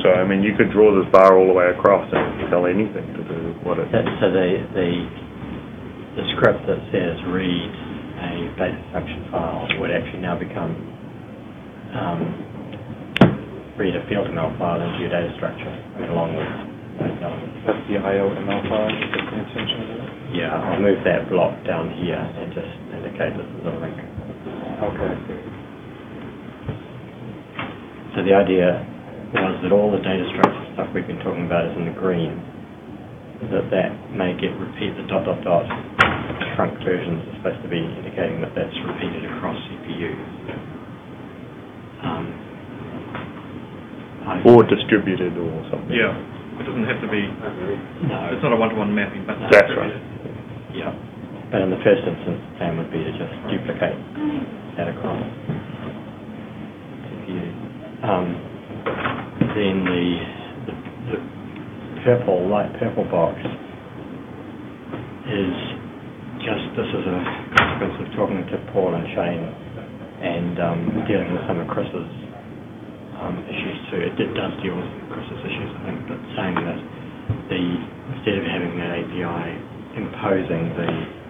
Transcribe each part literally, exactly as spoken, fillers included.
So, I mean, you could draw this bar all the way across and tell anything to do with what it So, so the, the, the script that says read a data structure file would actually now become um, read a field M L file into your data structure, I mean, along with those elements. That's the I O M L file, is that the intention of it? Yeah, I'll move that block down here and just indicate this is a link. Okay. So the idea was that all the data structure stuff we've been talking about is in the green, that that may get repeat, the dot dot dot trunk versions are supposed to be indicating that that's repeated across C P Us. Um, or distributed or something. Yeah, it doesn't have to be, no. It's not a one-to-one mapping, but No. That's right. Yeah, but in the first instance, the plan would be to just duplicate that across C P U. Um, then the, the, the purple, light purple box is just, this is a consequence of talking to Paul and Shane and um, dealing with some of Chris's um, issues too. It, it does deal with Chris's issues, I think, but saying that the, instead of having that A P I imposing the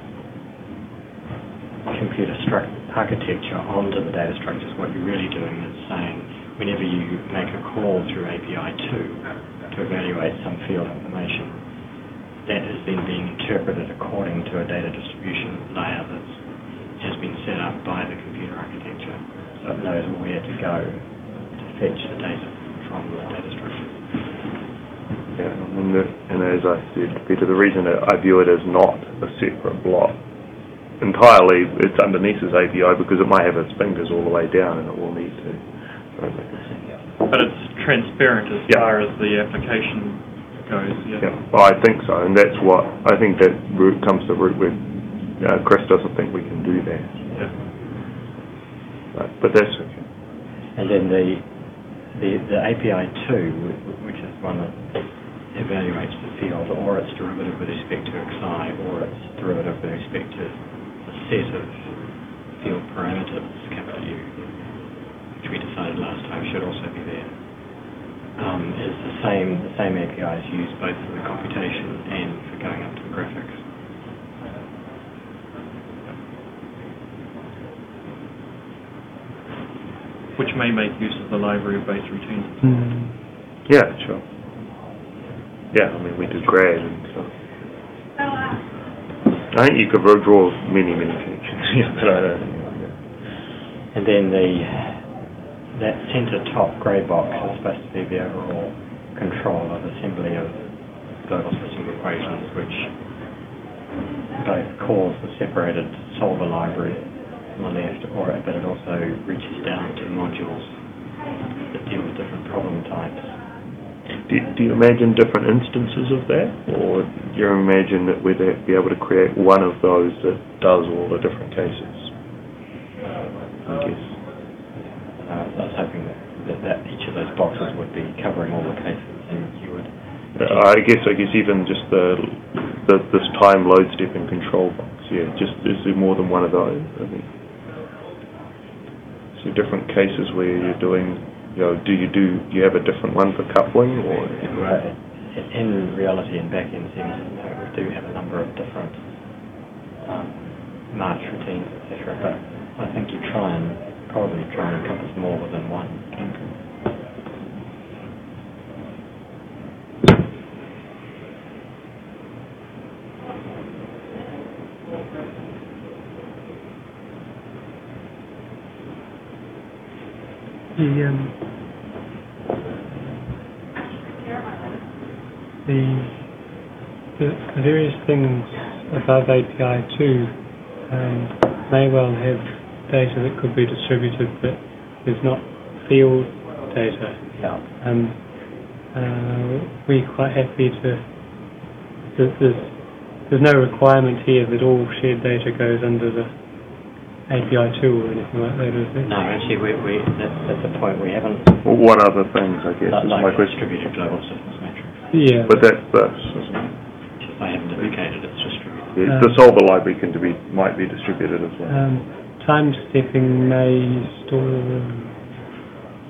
computer struct architecture onto the data structures, what you're really doing is saying whenever you make a call through A P I two to evaluate some field information, that is then being interpreted according to a data distribution layer that has been set up by the computer architecture, so it knows where to go to fetch the data from the data structure. Yeah, and, the, and as I said, Peter, the reason that I view it as not a separate block entirely, it's underneath this A P I because it might have its fingers all the way down and it will need to. but it's transparent as yeah. far as the application goes. Yeah. yeah, well, I think so, and that's what I think that root comes to root where uh, Chris doesn't think we can do that. Yeah. But, but that's okay. And then the the, the A P I two, which is one that evaluates the field or its derivative with respect to xi or its derivative with respect to a set of field parameters, capital U, which we decided last time should also be there, um, is the same the same A P I is used both for the computation and for going up to the graphics. Which may make use of the library of base routines. Mm. Yeah, sure. Yeah, I mean, we do grad and stuff. I think you could draw many, many functions. Yeah, but I don't know. And then the that center top grey box is supposed to be the overall control of assembly of global system equations, which both calls the separated solver library on the left, or but it also reaches down to modules that deal with different problem types. Do, do you imagine different instances of that, or do you imagine that we'd be able to create one of those that does all the different cases? I guess. Uh, I was hoping that, that, that each of those boxes would be covering all the cases, and you would. Uh, I guess. I guess even just the, the this time load step and control box. Yeah, just is there more than one of those? I mean, so different cases where you're doing. You know, do you do you have a different one for coupling, or? Right. In reality, in back-end things, we do have a number of different um, March routines, et cetera. But I think you try and probably try and encompass more within one. The, um, the, the, the various things above A P I two um, may well have data that could be distributed, but is not field data. Yeah. Um, uh, we're quite happy to. There's, there's no requirement here that all shared data goes under the A P I two or anything like that, is there? No, actually, we, we that's, that's the point. We haven't. Well, what other things? I guess Like, is like my question. distributed global systems matrix. Yeah. But that's this, isn't it? Just I haven't indicated it's distributed. Yeah, Um, the solver library can be might be distributed as well. Um, time stepping may store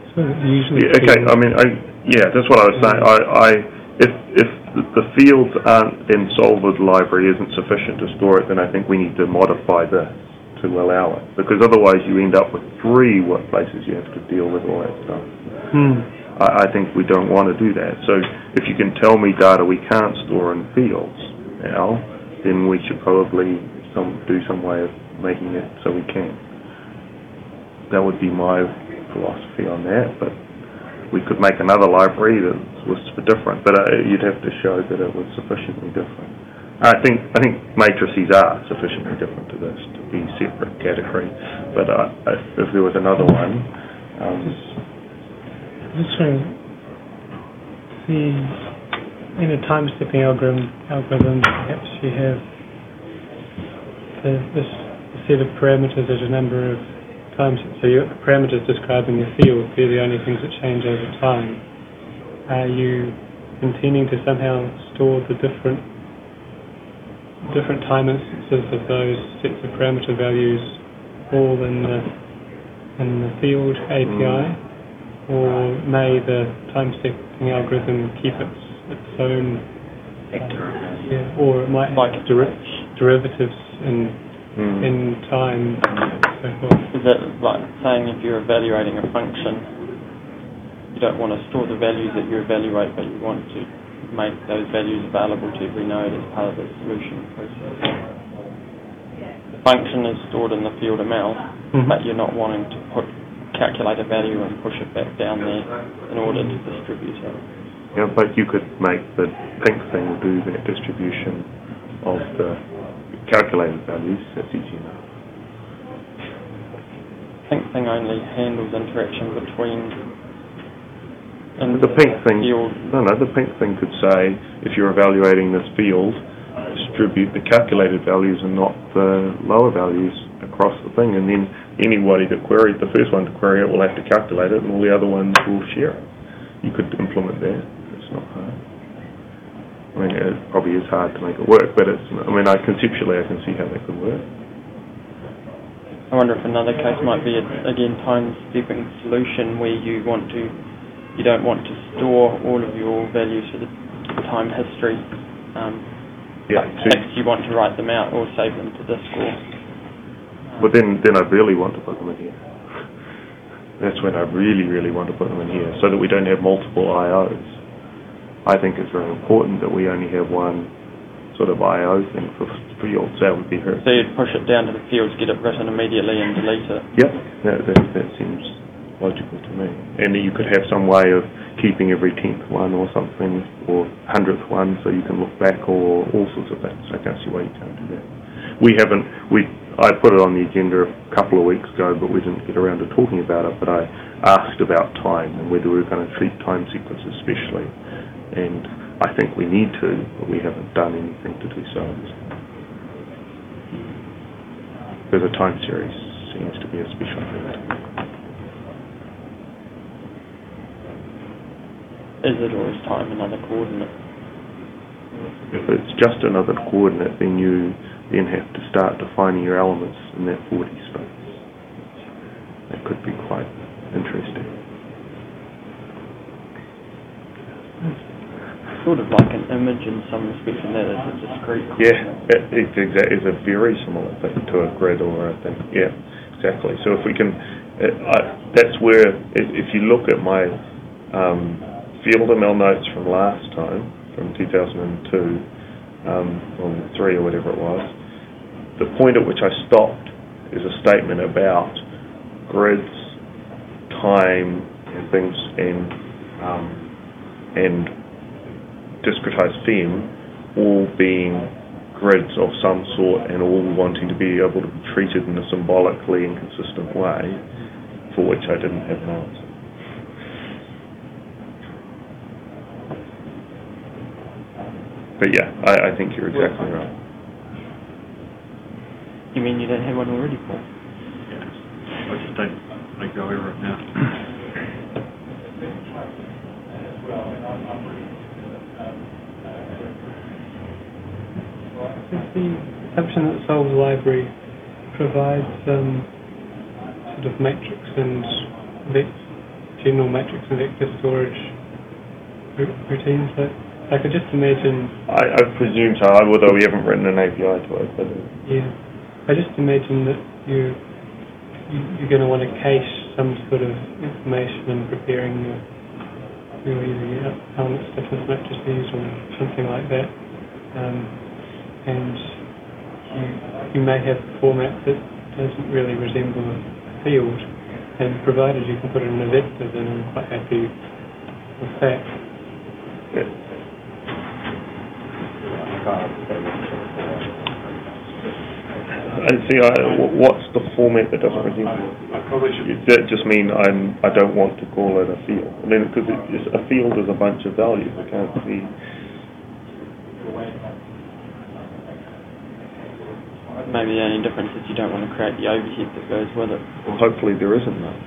So usually Yeah, okay, I mean, I, yeah, that's what I was saying. I, I, if, if the fields aren't in Solid Library isn't sufficient to store it, then I think we need to modify this to allow it. Because otherwise you end up with three workplaces you have to deal with all that stuff. Hmm. I, I think we don't want to do that. So if you can tell me data we can't store in fields now, then we should probably some, do some way of making it so we can. That would be my philosophy on that, but we could make another library that was different, but uh, you'd have to show that it was sufficiently different. I think I think matrices are sufficiently different to this to be separate category, but uh, if, if there was another one, um, just trying to see in a time-stepping algorithm, algorithm perhaps you have the, this set of parameters at a number of times. So your parameters describing the field, they're the only things that change over time. Are you intending to somehow store the different different time instances of those sets of parameter values all in the in the field A P I, mm. or may the time-stepping algorithm keep its its own vector? Uh, yeah, or it might like have deri- derivatives in mm. in time. So forth. Is that like saying if you're evaluating a function, you don't want to store the values that you evaluate, but you want to make those values available to every node as part of the solution process? The function is stored in the field amount, mm-hmm. but you're not wanting to put calculate a value and push it back down there in order to distribute it. Yeah, but you could make the pink thing do that distribution of the calculated values. That's easy enough. Pink thing only handles interaction between and the pink thing field. no no the pink thing could say if you're evaluating this field, distribute the calculated values and not the lower values across the thing, and then anybody that queries the first one to query it will have to calculate it and all the other ones will share it. You could implement that. It's not hard. I mean, it probably is hard to make it work, but it's I mean I conceptually I can see how that could work. I wonder if another case might be, a, again, time-stepping solution where you want to, you don't want to store all of your values for the time history. Um, yeah. Perhaps you want to write them out or save them to disk or. Um, but then, then I really want to put them in here. That's when I really, really want to put them in here, so that we don't have multiple I Os. I think it's very important that we only have one sort of I O thing for fields. That would be her. So you'd push it down to the fields, get it written immediately and delete it? Yep, that, that, that seems logical to me. And you could have some way of keeping every tenth one or something, or hundredth one, so you can look back, or all sorts of things. I can't see why you can't do that. We haven't, we, I put it on the agenda a couple of weeks ago, but we didn't get around to talking about it, but I asked about time and whether we were going to treat time sequences specially. And I think we need to, but we haven't done anything to do so. Because a time series seems to be a special thing. Is it, or is time another coordinate? If it's just another coordinate, then you then have to start defining your elements in that forty space. That could be quite interesting. Sort of like an image in some respects, and that is a discrete. Yeah, it, it's, exa- it's a very similar thing to a grid or a thing. Yeah, exactly. So if we can, it, I, that's where, if, if you look at my um, field M L notes from last time, from two thousand two, um, or three or whatever it was, the point at which I stopped is a statement about grids, time, and things, and um, and discretized F E M all being grids of some sort and all wanting to be able to be treated in a symbolically inconsistent way, for which I didn't have an answer. But yeah, I, I think you're exactly right. You mean you don't have one already, Paul? Yes. I just don't want to go over it now. The assumption that Solid Library provides um, sort of matrix and vec- general matrix and vector storage r- routines. Like, I could just imagine... I, I presume so, although we haven't written an A P I to it. But yeah, I just imagine that you, you you're going to want to cache some sort of information in preparing your, your either your element stiffness matrices or something like that, um, and you you may have a format that doesn't really resemble a field, and provided you can put it in a vector, then I'm quite happy with that. yeah. I see. I, what's the format that doesn't resemble? I probably should. Does that just mean I'm I don't want to call it a field? I mean, because it, it's, a field is a bunch of values. I can't see. Maybe the only difference is you don't want to create the overhead that goes with it. Well, hopefully there isn't much.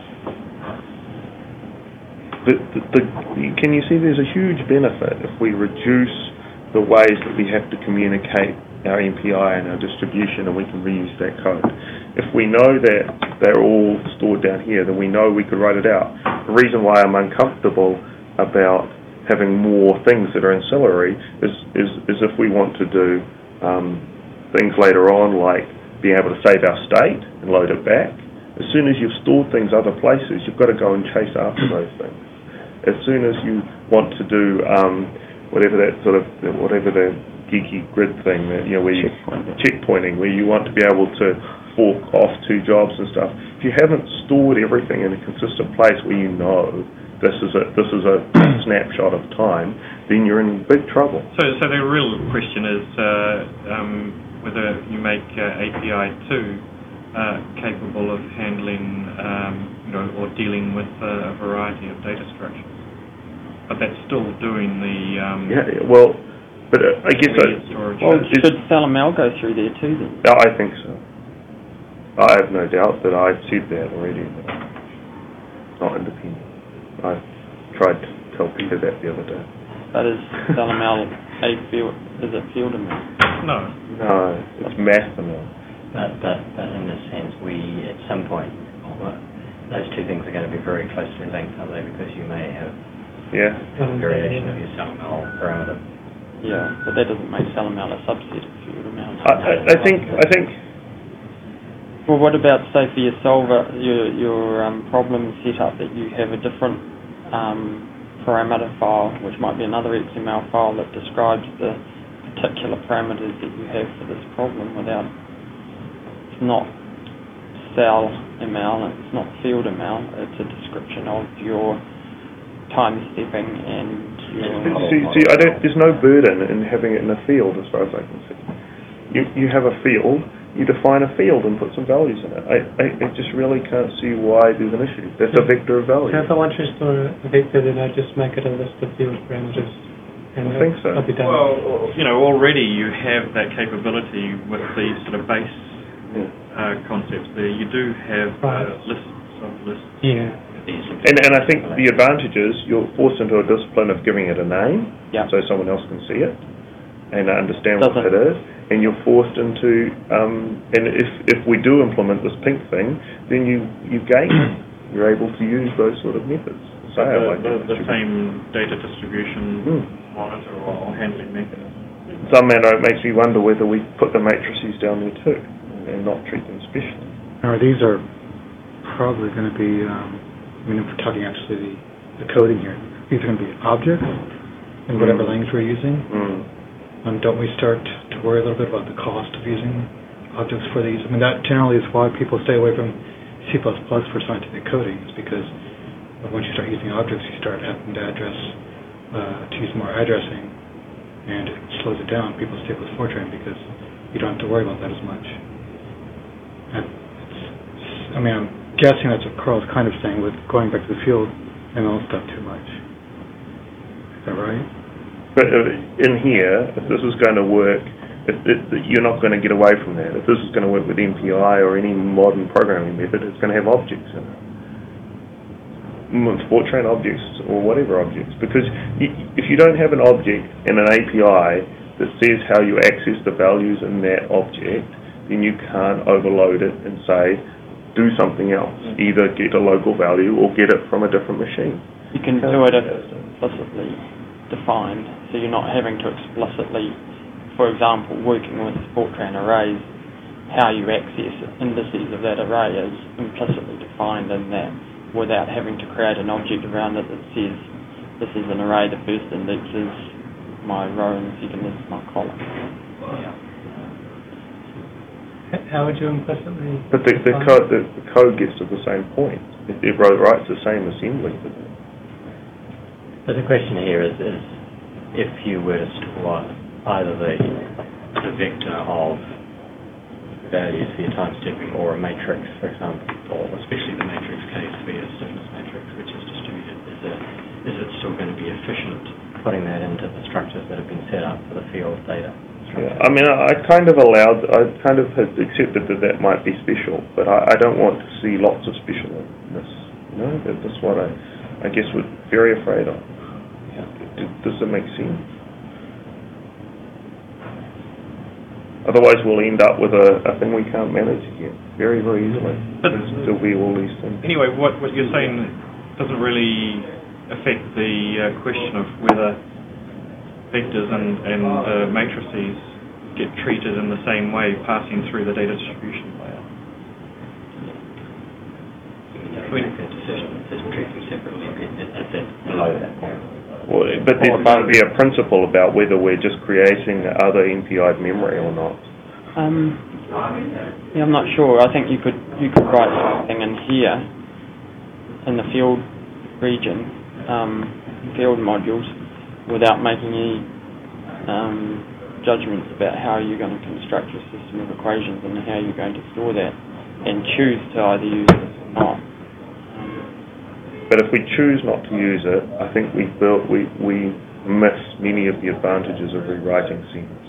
But the, the, can you see there's a huge benefit if we reduce the ways that we have to communicate our M P I and our distribution, and we can reuse that code. If we know that they're all stored down here, then we know we could write it out. The reason why I'm uncomfortable about having more things that are ancillary is, is, is if we want to do um, things later on, like being able to save our state and load it back. As soon as you've stored things other places, you've got to go and chase after those things. As soon as you want to do um, whatever that sort of, whatever the geeky grid thing, that, you know, where you Checkpointing. checkpointing, where you want to be able to fork off two jobs and stuff. If you haven't stored everything in a consistent place where you know this is a this is a snapshot of time, then you're in big trouble. So, so the real question is uh, um, whether you make uh, A P I two uh, capable of handling, um, you know, or dealing with uh, a variety of data structures. But that's still doing the... Um, Yeah, well, but uh, I guess... immediate I, storage. well, Should it's- SalamL go through there too then? Yeah, I think so. I have no doubt that I've said that already. But it's not independent. I tried to tell Peter that the other day. But is SalamL a field, is it field M L? No. No, it's math M L. But, but, but in this sense, we, at some point, well, those two things are going to be very closely linked, aren't they? Because you may have Yeah. a variation of your SalamL parameter. Yeah, but that doesn't make SalamL a subset of field M L. I, I, I think I think Well, what about, say, for your solver, your, your um, problem setup, that you have a different um, parameter file, which might be another X M L file that describes the particular parameters that you have for this problem without, it's not cell M L, it's not field M L, it's a description of your time stepping and your... see, see I don't. There's no burden in having it in a field, as far as I can see. You you have a field. You define a field and put some values in it. I, I, I just really can't see why there's an issue. That's a vector of So value. if I want to store a vector, then I just make it a list of field parameters, and I think so. I'll be done. Well, you know, already you have that capability with the sort of base Yeah. uh, concepts there. You do have uh, Right. lists of lists. yeah. And and I think the advantage is you're forced into a discipline of giving it a name, Yeah. so someone else can see it and understand what Doesn't- it is. And you're forced into, um, and if if we do implement this pink thing, then you you gain. You're able to use those sort of methods. So I the, like the, that the distribution. same data distribution Hmm. monitor or handling mechanism. In some manner, it makes me wonder whether we put the matrices down there too, and not treat them specially. Or these are probably going to be, um, I mean, if we're talking actually the, the coding here, these are going to be objects in whatever Mm. language we're using. Mm. Um, don't we start to worry a little bit about the cost of using objects for these? I mean, that generally is why people stay away from C plus plus for scientific coding, is because once you start using objects, you start having to address, uh, to use more addressing, and it slows it down. People stick with Fortran because you don't have to worry about that as much. And it's, I mean, I'm guessing that's what Carl's kind of saying with going back to the field and all stuff too much. Is that right? But uh, in here, if this is going to work, if it, you're not going to get away from that. If this is going to work with M P I or any modern programming method, it's going to have objects in it. Mm, Fortran objects or whatever objects. Because y if you don't have an object and an A P I that says how you access the values in that object, then you can't overload it and say, do something else, either get a local value or get it from a different machine. You can do it explicitly defined, so you're not having to explicitly, for example, working with Fortran arrays, how you access indices of that array is implicitly defined in that without having to create an object around it that says this is an array, the first index is my row and the second is my column. Yeah. How would you implicitly... But the, the, code, the, the code gets to the same point. It, it writes the same assembly. But the question here is, is if you were to store either the, the vector of values for your time stepping or a matrix, for example, or especially the matrix case for your stiffness matrix, which is distributed, is it, is it still going to be efficient putting that into the structures that have been set up for the field data? Yeah, I mean, I, I kind of allowed, I kind of had accepted that that might be special, but I, I don't want to see lots of specialness. You know, that, that's what I, I guess, was very afraid of. Yeah. Does, does it make sense? Otherwise, we'll end up with a, a thing we can't manage again very, very easily. But there'll be all these things. Anyway, what what you're saying doesn't really affect the uh, question of whether vectors and, and uh, matrices get treated in the same way passing through the data distribution layer. Yeah, we make a decision to treat them separately at that below that point. Well, but there's going to be a principle about whether we're just creating other M P I memory or not. Um, yeah, I'm not sure. I think you could you could write something in here in the field region, um, field modules, without making any um, judgments about how you're going to construct your system of equations and how you're going to store that, and choose to either use it or not. But if we choose not to use it, I think we built, we we miss many of the advantages of rewriting scenes.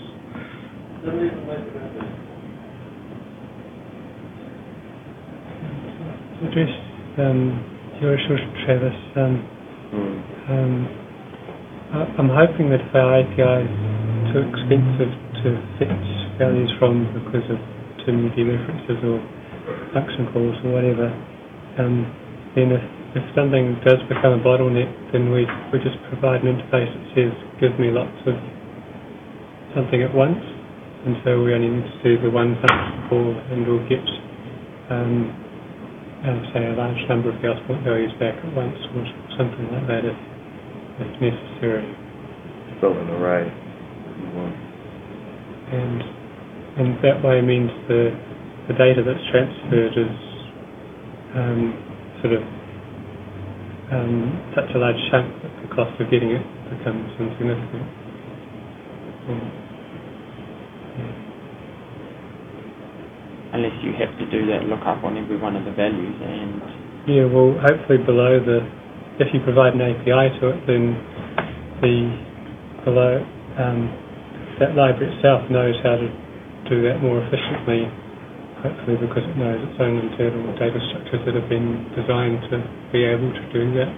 To address um, your issue, Travis, um, mm. um, I'm hoping that if our A P I is too expensive to fetch values from because of too many dereferences or function calls or whatever, um, then if, if something does become a bottleneck, then we, we just provide an interface that says, give me lots of something at once, and so we only need to do the one function call and we'll get, um, um, say, a large number of Gauss point values back at once or something like that if if necessary. Build an array. And and that way means the the data that's transferred is um, sort of um, such a large chunk that the cost of getting it becomes insignificant. Um, yeah. Unless you have to do that lookup on every one of the values, and yeah, well, hopefully below the, if you provide an A P I to it, then the below um, that library itself knows how to do that more efficiently, hopefully because it knows its own internal data structures that have been designed to be able to do that.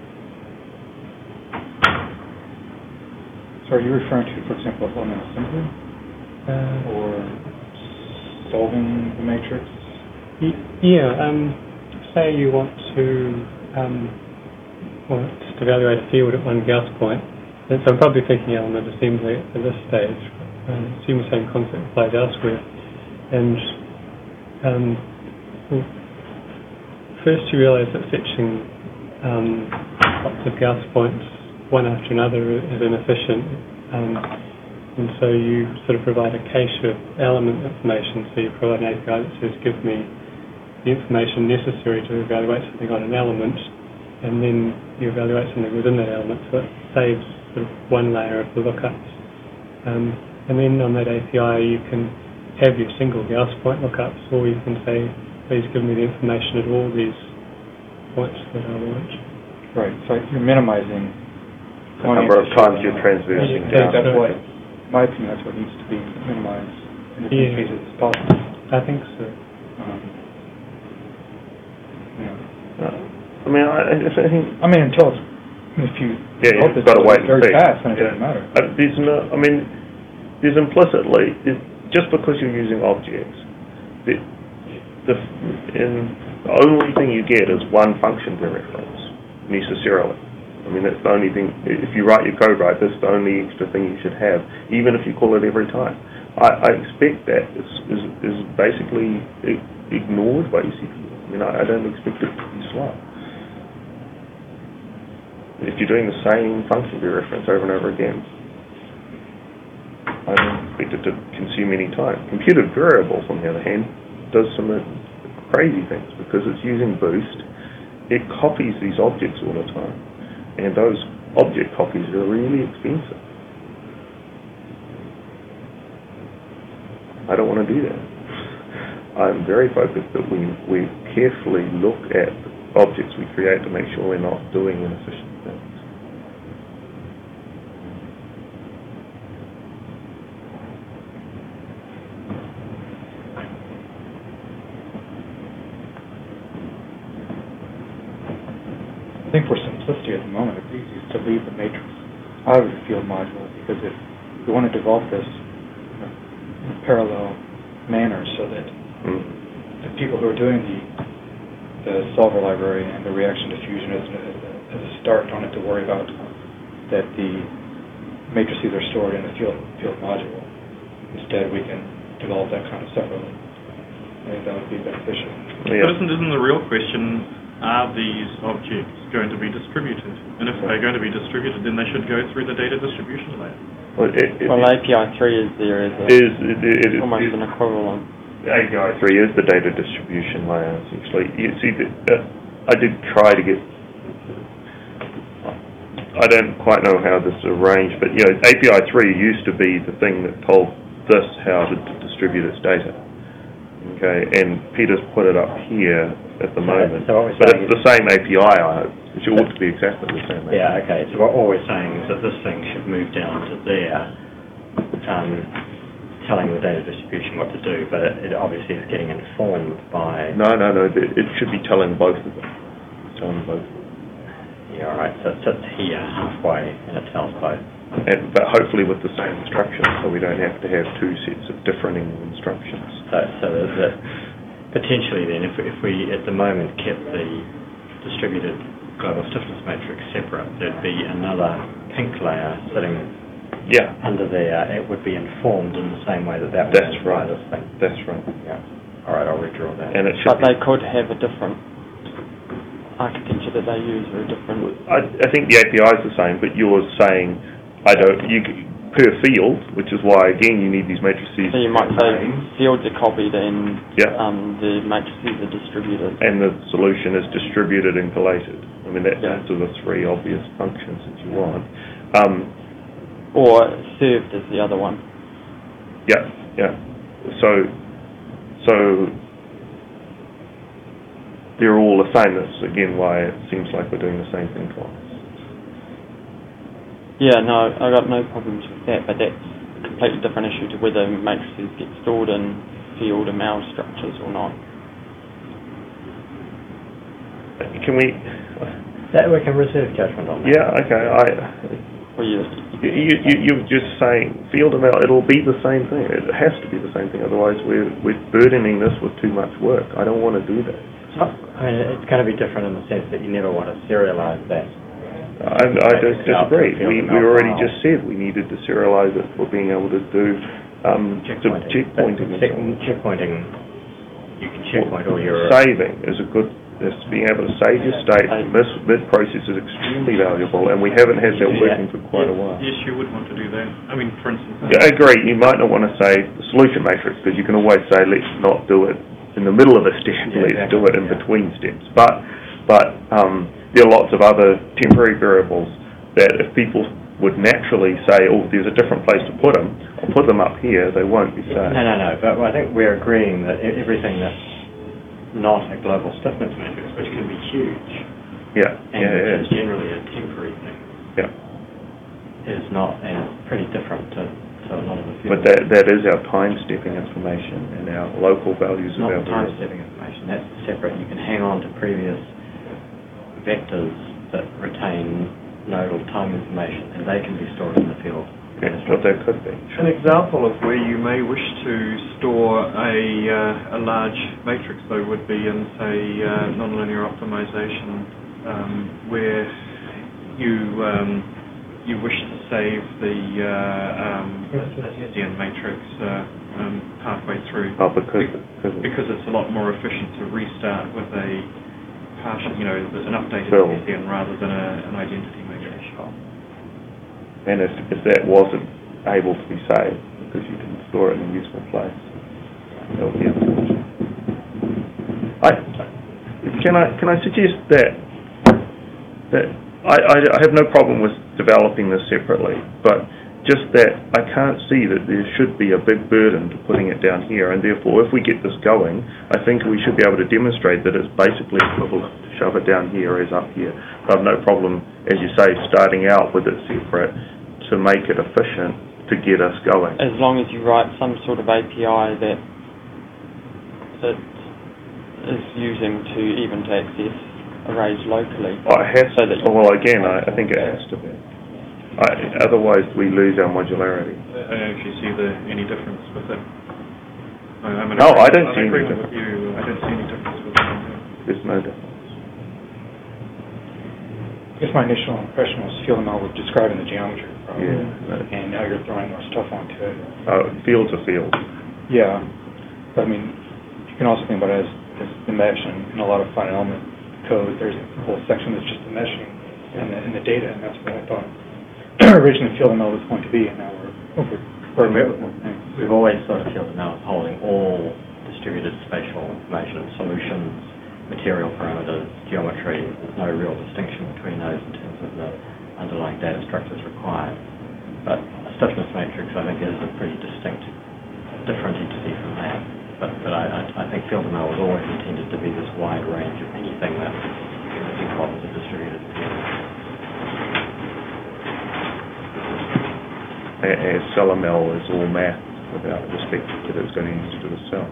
So are you referring to, for example, element assembly Uh, or solving the matrix? y- yeah, um, say you want to um, well, just evaluate a field at one Gauss point. And so I'm probably thinking element assembly at this stage. Um, assume the same concept applies elsewhere. And um, well, first you realise that fetching um, lots of Gauss points one after another is inefficient. Um, and so you sort of provide a cache of element information. So you provide an A P I that says, give me the information necessary to evaluate something on an element, and then you evaluate something within that element. So it saves sort of one layer of the lookups. Um, and then on that A P I you can have your single Gauss point lookups, or you can say, please give me the information at all these points that I want. Right, so you're minimizing The number of times you're transversing Yeah, down. That's what, in my opinion, that's what needs to be minimized in as many Yeah. cases as possible. I think so. Um, yeah. I mean, I, I think I mean, until it's, if you Yeah, hope you've it's got to wait and very see. fast, then it Yeah. doesn't matter. Uh, there's no, I mean, there's implicitly, it, just because you're using objects, it, the, in, the only thing you get is one function per reference, necessarily. I mean, that's the only thing, if you write your code right, that's the only extra thing you should have, even if you call it every time. I, I expect that is, is, is basically ignored by E C P. I mean, I, I don't expect it to be slow. If you're doing the same function per reference over and over again, I don't expect it to consume any time. Computed variables, on the other hand, does some crazy things because it's using Boost. It copies these objects all the time. And those object copies are really expensive. I don't want to do that. I'm very focused that we, we carefully look at objects we create to make sure we're not doing inefficient things. I think for simplicity at the moment, it's easiest to leave the matrix out of the field module, because if we want to develop this in a parallel manner so that mm. the people who are doing the the solver library and the reaction diffusion as, as a start don't have to worry about that the matrices are stored in the field field module. Instead, we can develop that kind of separately. I think that would be beneficial. Yeah. But isn't, isn't the real question, are these objects going to be distributed? And if they're going to be distributed, then they should go through the data distribution layer. Well, it, it, well A P I three is there as a, is, it, it, it, almost it, an equivalent. A P I three is the data distribution layer, essentially. You see, the, uh, I did try to get... I don't quite know how this is arranged, but you know, A P I three used to be the thing that told this how to distribute its data. Okay, and Peter's put it up here at the so moment, so but it's the same A P I, I hope. It ought to be exactly the same A P I. Yeah, okay, so what all we're saying is that this thing should move down to there, um, telling the data distribution what to do, but it, it obviously is getting informed by... No, no, no, it should be telling both of them. Telling both of them. Yeah, all right, so it sits here halfway and it tells both. And, but hopefully with the same instructions, so we don't have to have two sets of differing instructions. So, so that, that potentially then, if, if we at the moment kept the distributed global stiffness matrix separate, there'd be another pink layer sitting yeah. under there. It would be informed in the same way that that That's was right. this thing. That's right. Yeah. All right, I'll redraw that. And it should But be, they could have a different architecture that they use, or a different... I, I think the A P I is the same, but you're saying I don't you per field, which is why again you need these matrices. So you might say fields are copied and yeah. um, the matrices are distributed. And the solution is distributed and collated. I mean, that, yeah. those are the three obvious functions that you want. Um, or served is the other one. Yeah, yeah. So, so they're all the same. That's again why it seems like we're doing the same thing twice. Yeah, no, I've got no problems with that, but that's a completely different issue to whether matrices get stored in field and mail structures or not. Can we... That we can reserve judgment on that. Yeah, okay. I, Well, you, you, you, you're just saying field and mail, it'll be the same thing. It has to be the same thing, otherwise we're, we're burdening this with too much work. I don't want to do that. I mean, it's going to be different in the sense that you never want to serialize that. I, I don't disagree. We, we already just said we needed to serialize it for being able to do um, checkpointing. checkpointing. Check, checkpointing, you can checkpoint all your... Saving is a good, is being able to save your state from this, this process is extremely valuable, and we haven't had that working for quite a while. Yes, you would want to do that. I mean, for instance... Yeah, I agree. You might not want to say the solution matrix, because you can always say, let's not do it in the middle of a step, yeah, let's exactly, do it in yeah. between steps. But, but um, there are lots of other temporary variables that if people would naturally say, oh, there's a different place to put them, I'll put them up here, they won't be saved. No, no, no, but I think we're agreeing that everything that's not a global stiffness matrix, which can be huge, Yeah, and yeah, which yeah. is generally a temporary thing, Yeah. is not, and pretty different to, to a lot of the fields. But that that is our time-stepping information and our local values Not of our time-stepping information, that's separate. You can hang on to previous vectors that retain nodal time information, and they can be stored in the field. That's what that could be. An example of where you may wish to store a, uh, a large matrix, though, would be in, say, uh, nonlinear optimization, um, where you um, you wish to save the uh, um, Hessian matrix uh, um, halfway through. Oh, because, because because it's a lot more efficient to restart with a partial, you know, an updated Fill. Hessian rather than a, an identity matrix. And if, if that wasn't able to be saved because you didn't store it in a useful place, that would be unfortunate. I, can I can I suggest that that I, I, I have no problem with developing this separately, but just that I can't see that there should be a big burden to putting it down here, and therefore if we get this going, I think we should be able to demonstrate that it's basically equivalent to shove it down here as up here. I have no problem, as you say, starting out with it separate to make it efficient to get us going. As long as you write some sort of A P I that that is using to even to access arrays locally. Oh, it has so to, that you well, again, I, I think it has to be. I, otherwise, we lose our modularity. I don't actually see the, any difference with it. I, I'm no, I don't I'm see any difference. difference. With you. I don't see any difference with it. There's no difference. I guess my initial impression was Field M L was describing the geometry problem, Yeah. and now you're throwing more stuff onto it. Uh, field to field. Yeah, but I mean, you can also think about it as, as the mesh, and in a lot of fine element code, there's a whole section that's just the meshing and the, and the data, and that's what I thought originally Field M L was going to be, and now we're over. Well, we've, we've always sort of Field M L as holding all distributed spatial information solutions, material parameters, geometry. There's no real distinction between those in terms of the underlying data structures required. But a stiffness matrix, I think, is a pretty distinct, different entity from that. But, but I, I, I think Field M L was always intended to be this wide range of anything that you can think of as a distributed field. As cell M L is all math without respect to that it's going to use to do with cells.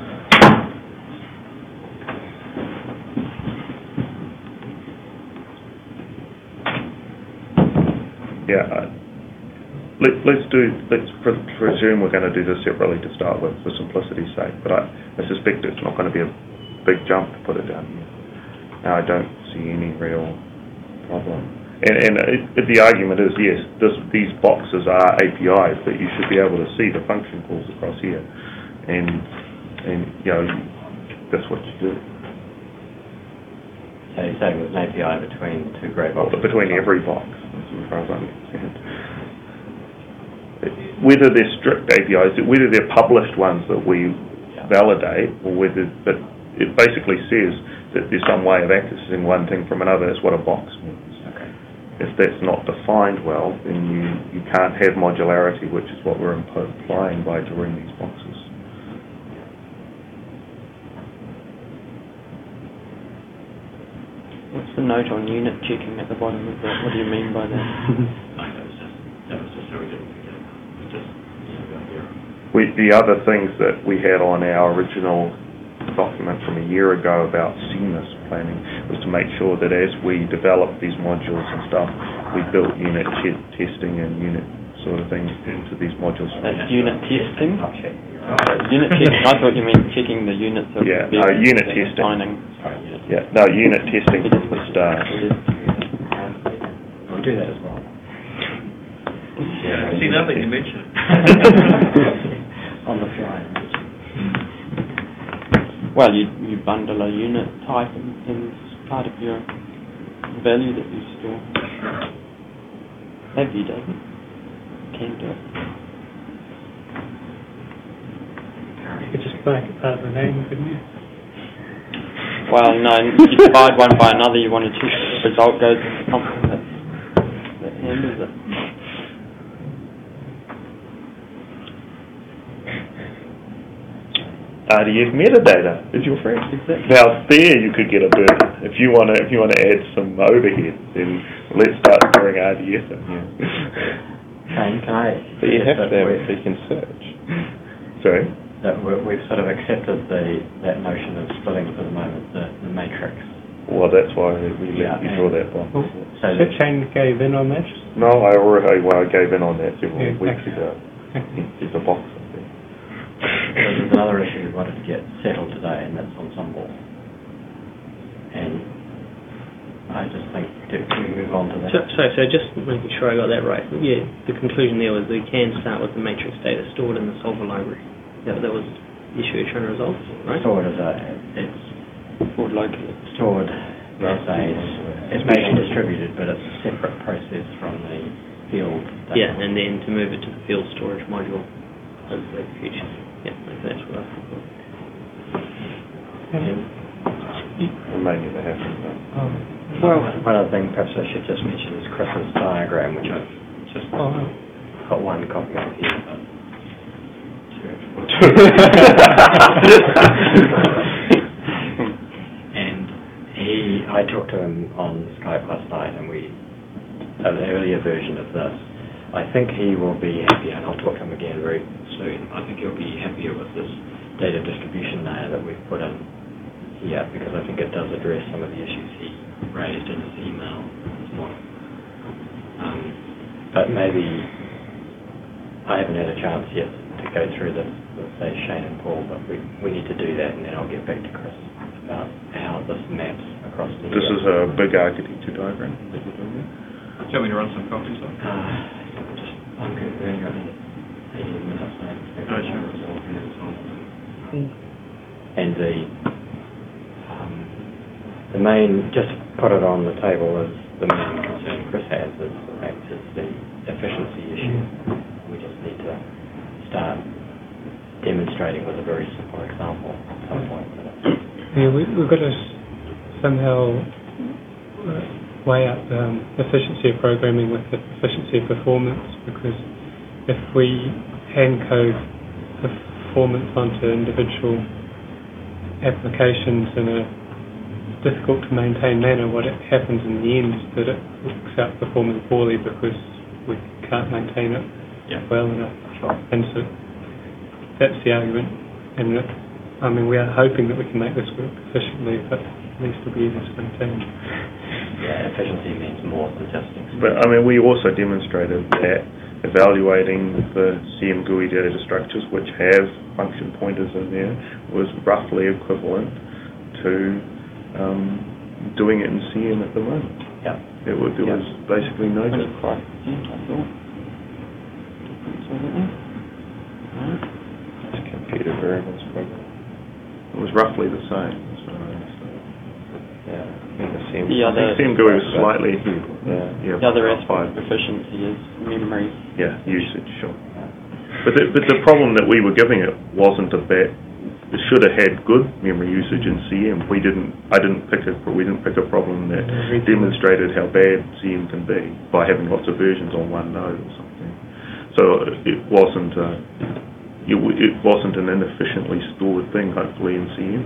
Yeah, uh, let, let's do. Let's pre presume we're going to do this separately to start with, for simplicity's sake. But I, I suspect it's not going to be a big jump to put it down here. Now, I don't see any real problem. And, and it, the argument is, yes, this, these boxes are A P Is, but you should be able to see the function calls across here, and and you know that's what you do. So you're saying there's an A P I between two grey Well, boxes? between every box, as far as I understand. Whether they're strict A P Is, whether they're published ones that we Yeah. validate, or whether, but it basically says that there's some way of accessing one thing from another. That's what a box means. Okay. If that's not defined well, then you, you can't have modularity, which is what we're implying by drawing these boxes. What's the note on unit checking at the bottom of that? What do you mean by that? I that was just, that was just so we didn't forget. It was just, you know, the idea. We, the other things that we had on our original document from a year ago about seamless planning was to make sure that as we develop these modules and stuff, we built unit te testing and unit sort of things into these modules. That's unit testing? Okay. Unit checking, I thought you meant checking the units of Yeah, the no, unit and testing. assigning. Sorry, unit. Yeah, no, unit testing from the start. We'll do that as well. Yeah, see, now that you mention it. On the fly. Well, you, you bundle a unit type in, in part of your value that you store. Have you, David? Can do it. You could just make it part of the name, couldn't you? Well, no, you divide one by another, you want to check the result goes to the function that, that handles it. R D F metadata is your friend. Exactly. Now there you could get a burden. If you want to, if you want to add some overhead, then let's start throwing R D F in here. Shane, can I? But you have to have we- it so you can search. Sorry. That we- we've sort of accepted the that notion of splitting for the moment, the, the matrix. Well, that's why we let Yeah, you draw and- that box. So Sh- Shane gave in on that. No, I already well, I gave in on that several Yeah, weeks okay. ago. Okay. There's a box up there. there's another issue we wanted to get settled today, and that's ensemble. And I just think, do can we move on to that? So, so, so just making sure I got that right. Yeah, the conclusion there was we can start with the matrix data stored in the solver library. That, that was the issue you're trying to resolve, right? Stored as a, it's Stored locally. stored as a, it's maybe distributed, but it's a separate process from the field data. Yeah, and then to move it to the field storage module hopefully in the future. Yeah, that's what I thought. And, It may never happen, but Um, well, one other thing perhaps I should just mention is Chris's diagram, which I've just oh, got one copy of here. But and he, I talked to him on Skype last night, and we, an earlier version of this. I think he will be happier, and I'll talk to him again very soon. I think he'll be happier with this data distribution layer that we've put in here, because I think it does address some of the issues he raised in his email this morning. Um, but maybe I haven't had a chance yet to go through this with, say, Shane and Paul, but we, we need to do that, and then I'll get back to Chris about how this maps across the this year. is a big architecture diagram that you're doing there. Do you want me to run some copies off? Uh, just, I'm going to go in eighteen minutes now. Oh, sure. And the um, the main, just to put it on the table, is the main concern Chris has is the fact is the efficiency issue. We just need to start demonstrating with a very simple example at some point. yeah, we, we've got to s- somehow uh, weigh up um, efficiency of programming with the efficiency of performance, because if we hand code performance onto individual applications in a difficult to maintain manner, what it happens in the end is that it works out performing poorly because we can't maintain it Yeah. well enough. Sure. And so that's the argument. And that, I mean, we are hoping that we can make this work efficiently, but at least it'll be easier to maintain. Yeah, efficiency means more than just expense. But I mean, we also demonstrated that evaluating the C M G U I data structures, which have function pointers in there, was roughly equivalent to um, doing it in C M at the moment. Yeah. It, was, it Yeah. was basically no That's difference. quite different, I thought. Difference, wasn't there? Right. Computer variables program. It was roughly the same. So, Yeah. I think the C M, The I other- think C M G U I was slightly ahead. Yeah, yeah, The other about aspect five. of efficiency is memory. Yeah, usage, sure. But the, but the problem that we were giving it wasn't a bad. It should have had good memory usage in C M. We didn't. I didn't pick a. We didn't pick a problem that demonstrated how bad C M can be by having lots of versions on one node or something. So it wasn't. A, it, it wasn't an inefficiently stored thing. Hopefully in C M.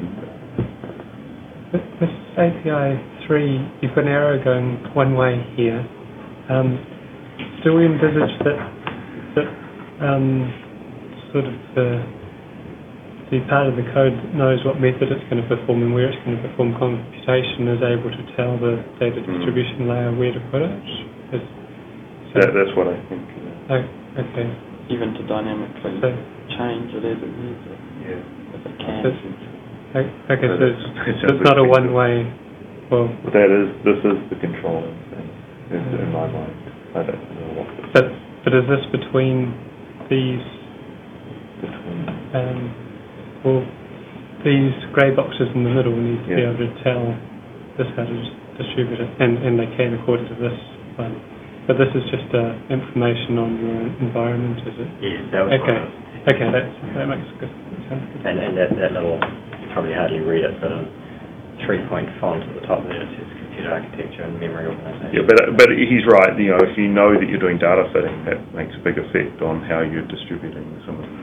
With this A P I three, you've got an arrow going one way here. Um, do we envisage that that um, sort of the, the part of the code that knows what method it's going to perform and where it's going to perform computation is able to tell the data distribution layer where to put it? Is, so, That, that's what I think. oh, okay. Even to dynamically So, change it as it needs it, Yeah. if it can. That's- okay, so it's, It so it's not a one-way. Well, That is. This is the controlling thing in, in my mind. I don't know what this but but is this between these? between. Um, well, these grey boxes in the middle need to be Yeah. able to tell this how to dis- distribute it, and, and they can according to this one. But this is just uh, information on your environment, is it? Yes, that was Okay, one of those. okay, that's, that makes good sense. And, and that, that little, you probably hardly read it, but a three-point font at the top there, it says computer architecture and memory organization. Yeah, but but he's right. You know, if you know that you're doing data fitting, that makes a big effect on how you're distributing some of them.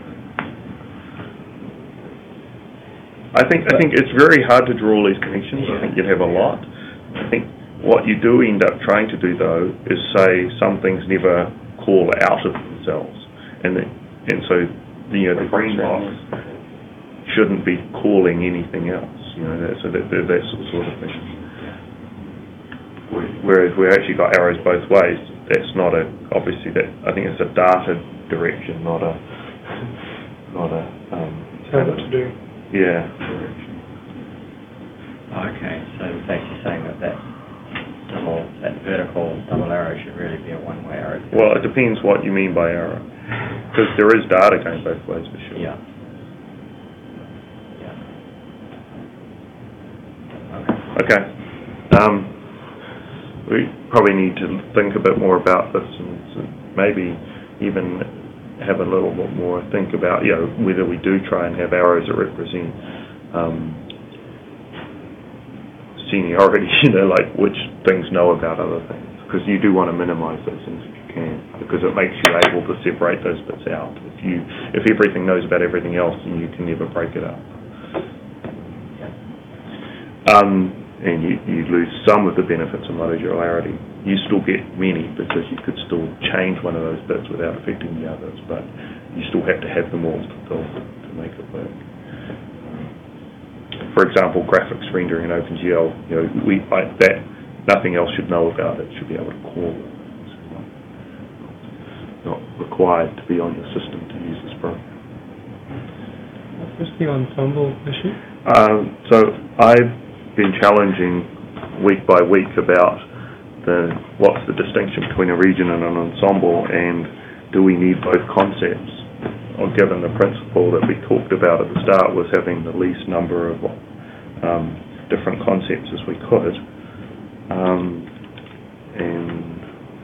I think I think it's very hard to draw all these connections. I think you'd have a lot. I think what you do end up trying to do though is say some things never call out of themselves, and the, and so you know the green box shouldn't be calling anything else. You know, that, so that, that that sort of thing. whereas we've actually got arrows both ways. That's not a, obviously that, I think it's a data direction, not a, not a, um... Tell what to do. Yeah. Okay, so in fact you're saying that that double, that vertical double arrow should really be a one-way arrow. Well, it depends what you mean by arrow. Because there is data going both ways for sure. Yeah. Yeah. Okay. Okay. Um, we probably need to think a bit more about this and, and maybe even have a little bit more think about, you know, whether we do try and have arrows that represent um, seniority, you know, like which things know about other things. Because you do want to minimize those things if you can, because it makes you able to separate those bits out. If you, if everything knows about everything else, then you can never break it up. Um, and you, you lose some of the benefits of modularity. You still get many because you could still change one of those bits without affecting the others, but you still have to have them all to, to make it work. For example, graphics rendering in OpenGL, you know, we like that. Nothing else should know about it. Should be able to call it. It's not, not required to be on your system to use this program. What's the ensemble issue? Um, so I've been challenging week by week about the what's the distinction between a region and an ensemble, and do we need both concepts? Or given the principle that we talked about at the start was having the least number of um, different concepts as we could, um, and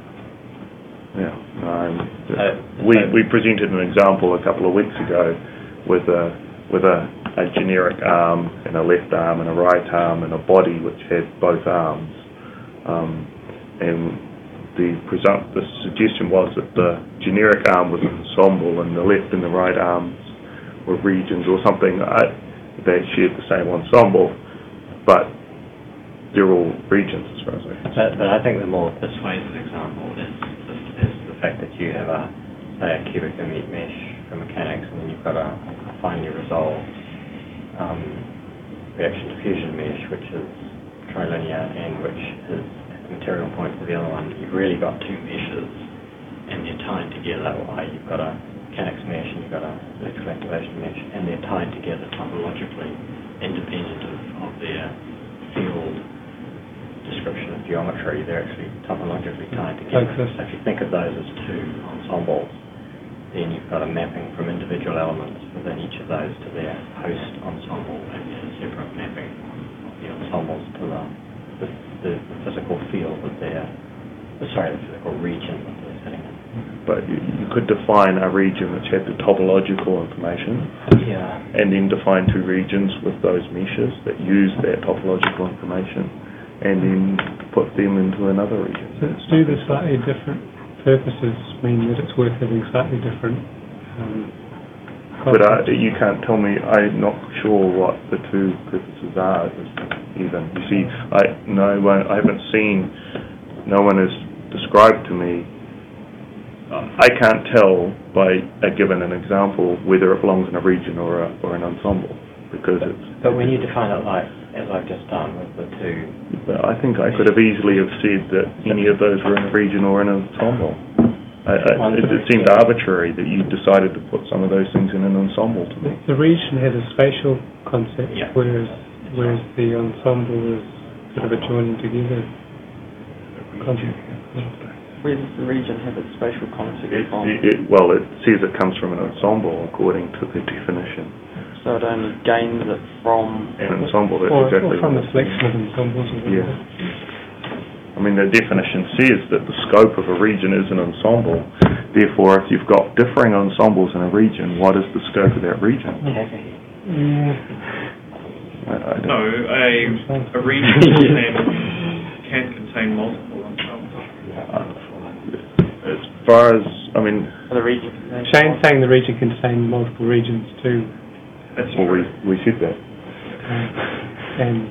yeah, um, uh, we we presented an example a couple of weeks ago with a with a a generic arm and a left arm and a right arm and a body which had both arms. Um, and the, presum- the suggestion was that the generic arm was an ensemble and the left and the right arms were regions or something. I, they shared the same ensemble, but they're all regions as far as I can see. But, but I think the more persuasive example is, is, is the fact that you have a, say, a cubic mesh for mechanics, and then you've got a, a finely resolved Um, reaction diffusion mesh, which is trilinear and which is at the material point for the other one. You've really got two meshes and they're tied together, or you've got a mechanics mesh and you've got a electrical activation mesh, and they're tied together topologically, independent of, of their field description of geometry. They're actually topologically tied together. Okay. So if you think of those as two ensembles, then you've got a mapping from individual elements within each of those to their host ensemble, and then a separate mapping of the ensembles to the, the, the physical field that they're, sorry, the physical region that they're sitting in. But you, you could define a region which had the topological information, Yeah. and then define two regions with those meshes that use that topological information, and then put them into another region. So let's do the slightly different purposes mean that it's worth having slightly different um, But uh, you can't tell me, I'm not sure what the two purposes are even. You see, I no one, I haven't seen, no one has described to me, I can't tell by uh, given an example whether it belongs in a region or, a, or an ensemble, because But, it's... but when you define it like, as I've just done with the two... But I think I could have easily have said that any of those were in a region or in an ensemble. I, I, it, it seemed arbitrary that you decided to put some of those things in an ensemble to me. The region has a spatial concept, Yeah. whereas whereas the ensemble is sort of a joining together concept. Where does the region have its spatial concept It, from? it, it, well, it says it comes from an ensemble according to the definition. So it only gains it from... An ensemble, that's Or, exactly or from what a it selection says. of ensembles. Or Yeah. whatever. I mean, the definition says that the scope of a region is an ensemble. Therefore, if you've got differing ensembles in a region, what is the scope of that region? Yeah. I, I don't No, a, a region can, can contain multiple ensembles. Uh, as far as, I mean, The region. Shane's saying the region contains multiple regions too. That's well, we, true. we said that. And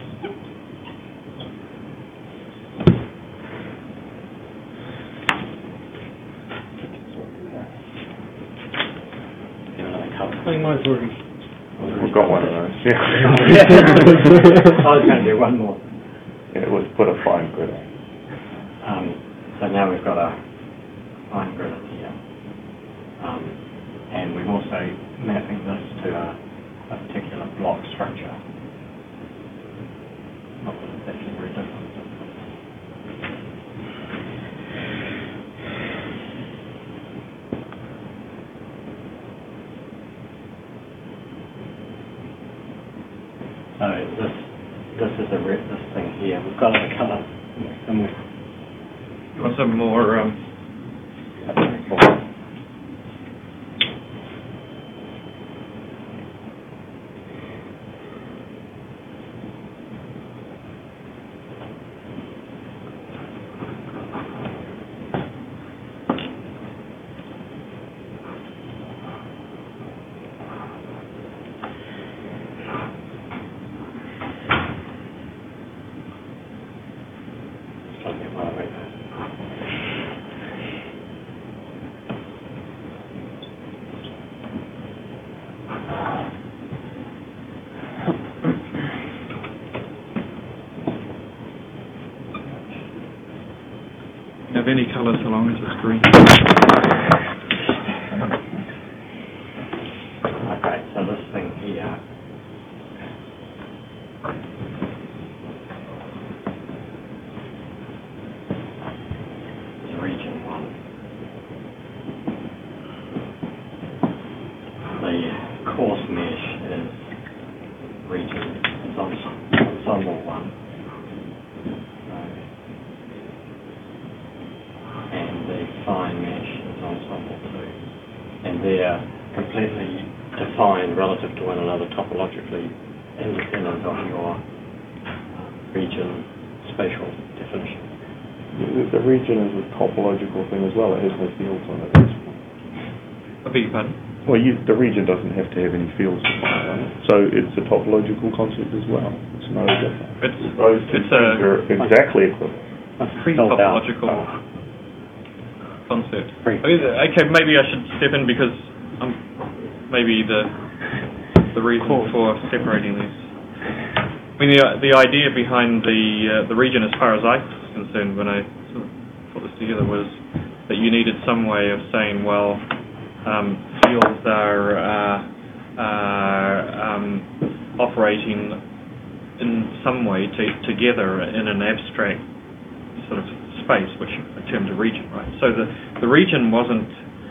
We've got one of those, yeah. I was going to do one more. Yeah, let's put a fine grid on. so now we've got a line grid here. Um, and we're also mapping this to a, a particular block structure. Not that it's actually very different. So this this is a re this thing here. We've got a colour. And we've You want some more? Um, have any colour so long as it's green. Okay, so this thing here is region one. The coarse mesh is region ensemble one. Fine mesh is ensemble two, and they're completely defined relative to one another topologically, independent of your region spatial definition. The, the region is a topological thing as well. It has no fields on it. I beg your pardon? Well, you, the region doesn't have to have any fields on it, so it's a topological concept as well. It's no different. It's, Those two it's things a are exactly equivalent. pre-topological concept. Okay, maybe I should step in because I'm maybe the the reason for separating these. I mean, the the idea behind the uh, the region, as far as I was concerned when I sort of put this together, was that you needed some way of saying, well, um, fields are uh, uh, um, operating in some way to, together in an abstract sort of space, which in terms of region, right? So the the region wasn't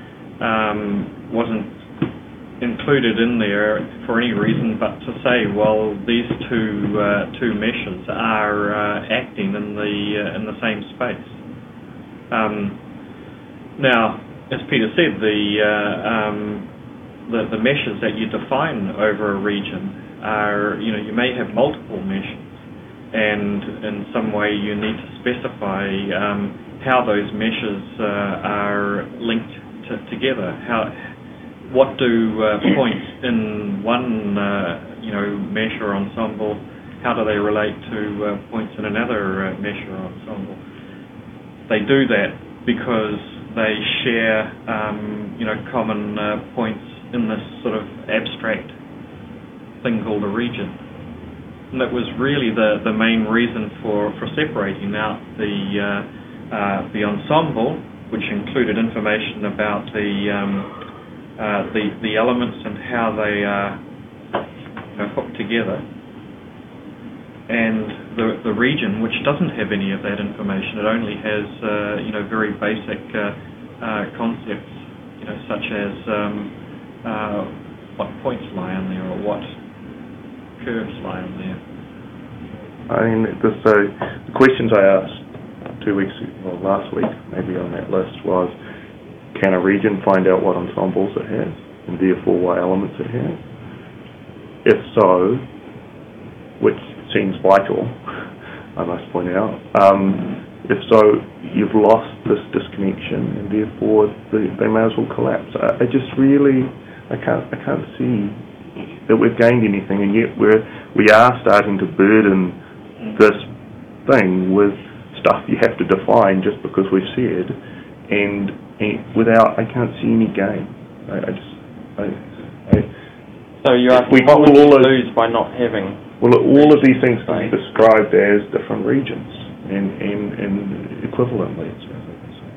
um, wasn't included in there for any reason but to say, well, these two uh, two meshes are uh, acting in the uh, in the same space. Um, now, as Peter said, the, uh, um, the the meshes that you define over a region are, you know, you may have multiple meshes. And in some way you need to specify um, how those meshes uh, are linked to, together. How, what do uh, points in one uh, you know mesh or ensemble, how do they relate to uh, points in another uh, mesh or ensemble? They do that because they share um, you know common uh, points in this sort of abstract thing called a region. And that was really the, the main reason for, for separating out the uh, uh, the ensemble, which included information about the um, uh, the the elements and how they are you know, hooked together, and the the region, which doesn't have any of that information. It only has uh, you know very basic uh, uh, concepts, you know such as um, uh, what points lie on there or what curves lie on there. I mean, the, so the questions I asked two weeks, well, last week, maybe on that list, was, can a region find out what ensembles it has, and therefore what elements it has? If so, which seems vital, I must point out, um, if so, you've lost this disconnection, and therefore the, they may as well collapse. I, I just really, I can't, I can't see that we've gained anything, and yet we're we are starting to burden this thing with stuff you have to define just because we've said, and, and without I can't see any gain. I, I just I, I, so you're asking we what would all you of, lose by not having? Well, all of these things can be described as different regions. and, and, and equivalently, as far as I can say.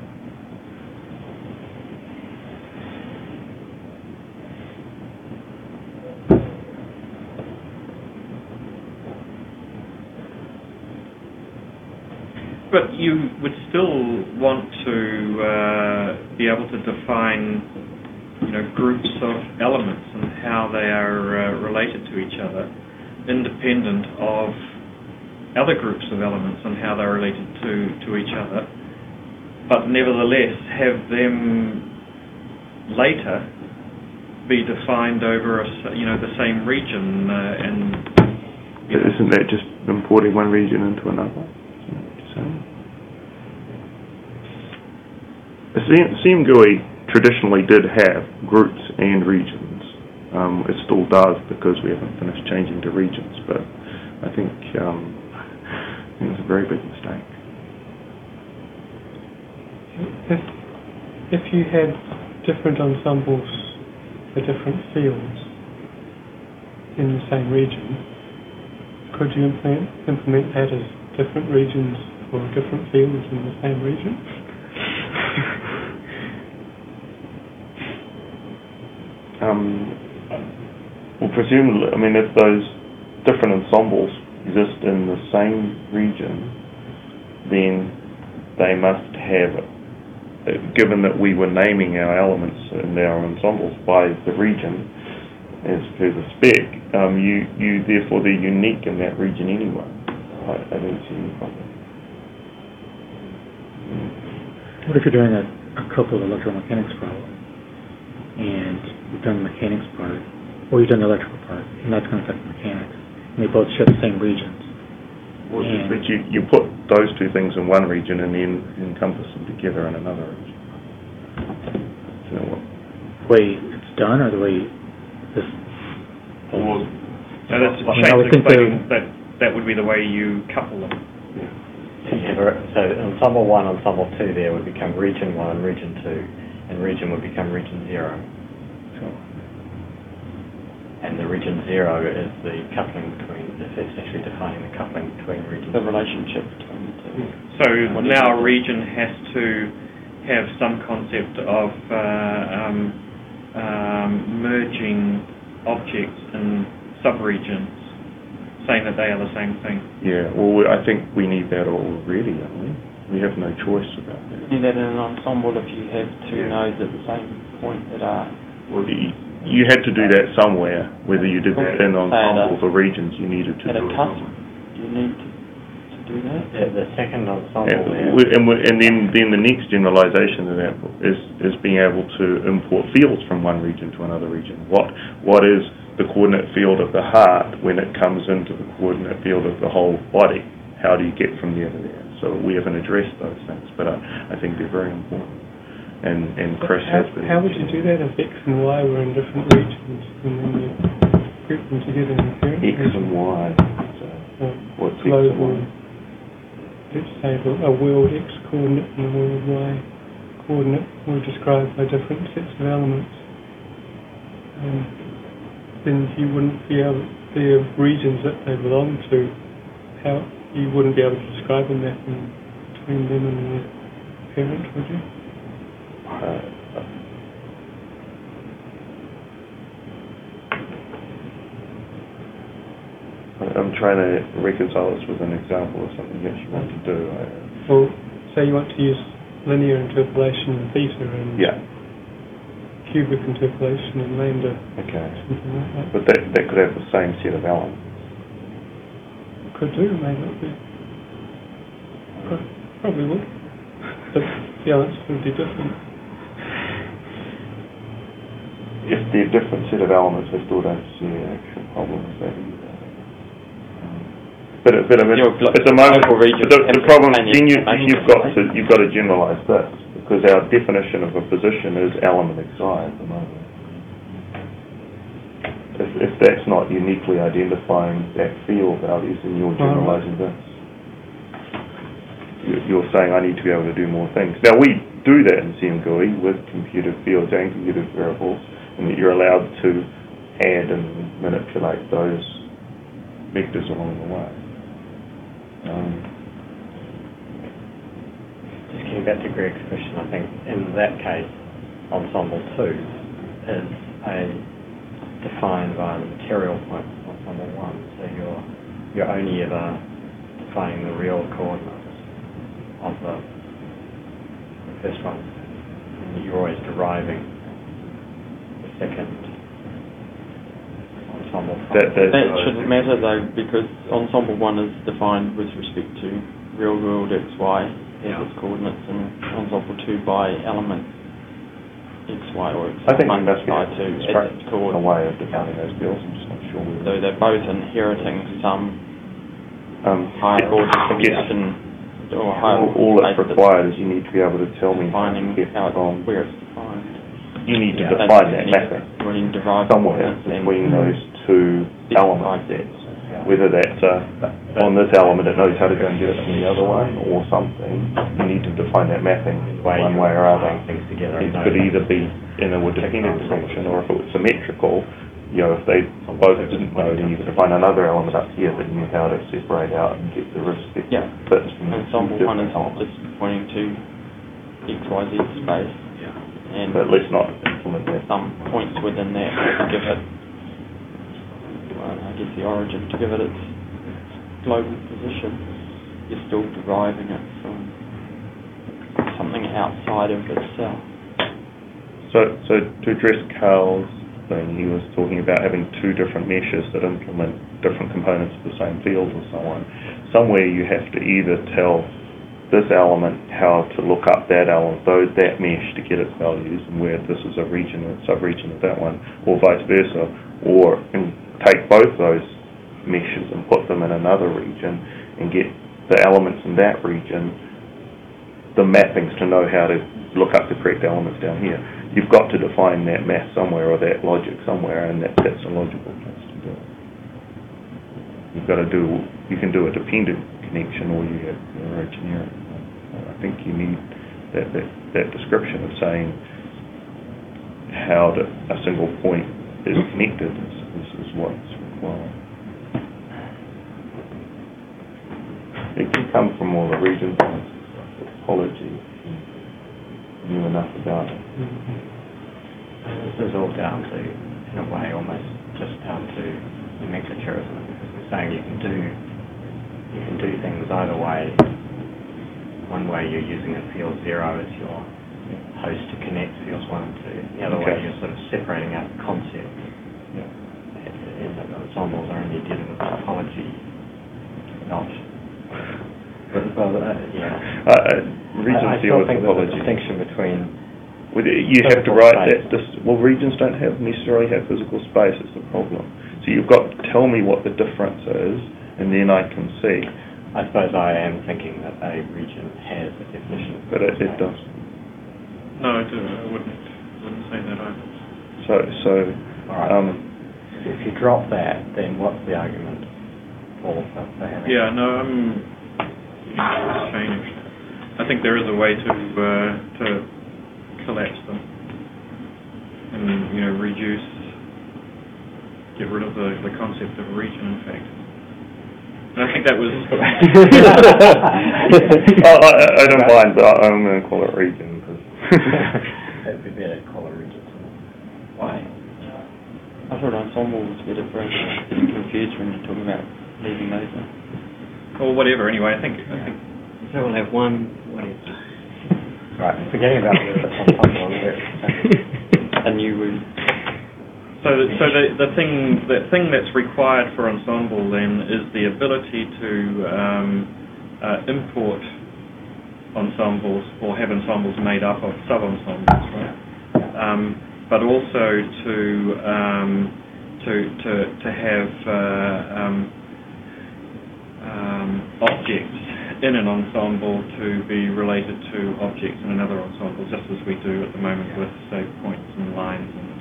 But you would still want to uh, be able to define, you know, groups of elements and how they are uh, related to each other, independent of other groups of elements and how they're related to, to each other, but nevertheless have them later be defined over a, s- you know, the same region uh, and. You know, Isn't that just importing one region into another? C M G U I traditionally did have groups and regions. Um, it still does because we haven't finished changing to regions, but I think, um, I think it's a very big mistake. If, if you had different ensembles for different fields in the same region, could you implement, implement that as different regions for different fields in the same region? Um, well, presumably, I mean, if those different ensembles exist in the same region, then they must have, uh, given that we were naming our elements and our ensembles by the region as per the spec, um, you, you therefore they're unique in that region anyway. I, I don't see any problem. What if you're doing a, a coupled electromechanics problem, and you've done the mechanics part, or you've done the electrical part, and that's going to affect the mechanics, and they both share the same regions? Well, And but you, you put those two things in one region and then encompass them together in another region. You know what? the way it's done, or the way this... Or, no, that's I mean, I Shane's would think explaining that that would be the way you couple them. So, you have a, so ensemble one, ensemble two there would become region one, region two, and region would become region zero. Sure. And the region zero is the coupling between, it's essentially defining the coupling between regions. The relationship between the two. So What do you now a think? region has to have some concept of uh, um, um, merging objects in subregions, saying that they are the same thing. Yeah, well, we, I think we need that already, don't we? We have no choice about that. You need that in an ensemble if you have two Yeah. nodes at the same point that are... Well, you, you had to do that somewhere, whether you did that in ensembles or regions, you needed to At a do it cusp, somewhere. do you need to, to do that? The, the second ensemble And, there, we- and, we- and then, then the next generalization of that is, is being able to import fields from one region to another region. What What is the coordinate field of the heart when it comes into the coordinate field of the whole body? How do you get from there to there? So we haven't addressed those things, but I, I think they're very important. And, and Chris how, has been... how would you do that if X and Y were in different regions, and then you group them together in the parent X region? and Y. So Or what's X and global, Y? let's say a a world X coordinate and a world Y coordinate were described by different sets of elements. Um, then you wouldn't be able, the regions that they belong to, how you wouldn't be able to describe a mapping between them and their parent, would you? Uh, I'm trying to reconcile this with an example of something that you want to do. I, Well, say you want to use linear interpolation in theta and yeah, cubic interpolation in lambda, okay. something like that. But that, that could have the same set of elements. Could do, may not be. Pro- Probably would. But the elements would be different. If they're a different set of elements, I still don't see an actual problem with that either. Um, But, it- but I mean, Your glo- at the moment, local region the, can the problem, contain then, you, information, you've got right? to you've got to generalise this, because our definition of a position is element xi at the moment. If, if that's not uniquely identifying that field values, then you're generalising this. You- You're saying I need to be able to do more things. Now we do that in C M G U I with computed fields and computed variables, and that you're allowed to add and manipulate those vectors along the way. Um, just getting back to Greg's question, I think in that case, ensemble two is a defined by the material point of ensemble one. So you're you're only ever defining the real coordinates of the, the first one, and you're always deriving the second ensemble. That, that, that shouldn't matter though, because ensemble one is defined with respect to real world X Y as Yeah. its coordinates, and ensemble two by element X Y or X I think one we must be by two as straight its a coordinates. way of defining those fields. I'm just not sure whether. So they're both inheriting some Um, higher order I guess distribution or higher all, all order that's space required is you need to be able to tell me defining if how it's, from. where it's defined. You need to Yeah. define that And mapping when you derive somewhere coordinates, then between those two element sets. Whether that's uh, on this element it knows how to go and get it from the other one or something, you need to define that mapping one way or other. Things together. It could either be in a dependent function, or if it was symmetrical, you know, if they both didn't know, then you could define another element up here that knew how to separate out and get the respective Yeah. bits from the ensemble two one is different elements. just pointing to X Y Z space, Yeah. and But let's not implement that. some points within that to give it, well, I guess the origin, to give it its global position. You're still deriving it from something outside of itself. So, so to address Carl's thing, he was talking about having two different meshes that implement different components of the same field or so on. Somewhere you have to either tell this element how to look up that element, though that mesh to get its values, and where this is a region or sub-region of that one, or vice versa, or and take both those meshes and put them in another region and get the elements in that region, the mappings to know how to look up the correct elements down here. You've got to define that math somewhere or that logic somewhere, and that, that's a logical place to do it. You've got to do, you can do a dependent connection or you have a generic. I think you need that, that, that description of saying how to, a single point is connected is, is, is what's required. It can come from all the region points, topology, knew enough about it. This is all down to, in a way, almost just down to nomenclature, isn't it? Because we're saying you can do you can do things either way. One way you're using a field zero as your host to connect fields one and two. The other Okay. way you're sort of separating out the concept. Yeah. And the ensembles are only dealing with topology, not. But, well, uh, yeah. Uh, uh, regions I, I deal still with think there's a topology. distinction between. With it, you have to Physical write space. that. This, well, regions don't have necessarily have physical space. It's the problem. So you've got to tell me what the difference is, and then I can see. I suppose I am thinking that a region has a definition. of But it, it space. does. No, I, do, I wouldn't wouldn't say that either. So so. All right. Um, If you drop that, then what's the argument for, for for having? Yeah, no, I'm. It's changed. I think there is a way to uh, to collapse them and you know reduce, get rid of the, the concept of a region. In fact, and I think that was. I, I, I don't mind, but I, I'm going to call it region because. That'd be better to call it region. Why? I thought ensemble was better for getting confused when you're talking about leaving those in. Or whatever. Anyway, I think I think So we'll have one, what is it? Right, forgetting about the ensemble on here. A new route. so. The, so the the thing the thing that's required for ensemble then is the ability to um, uh, import ensembles or have ensembles made up of sub-ensembles, right? Um, but also to um, to to to have uh, um, um, objects in an ensemble to be related to objects in another ensemble, just as we do at the moment with, say, points and lines. And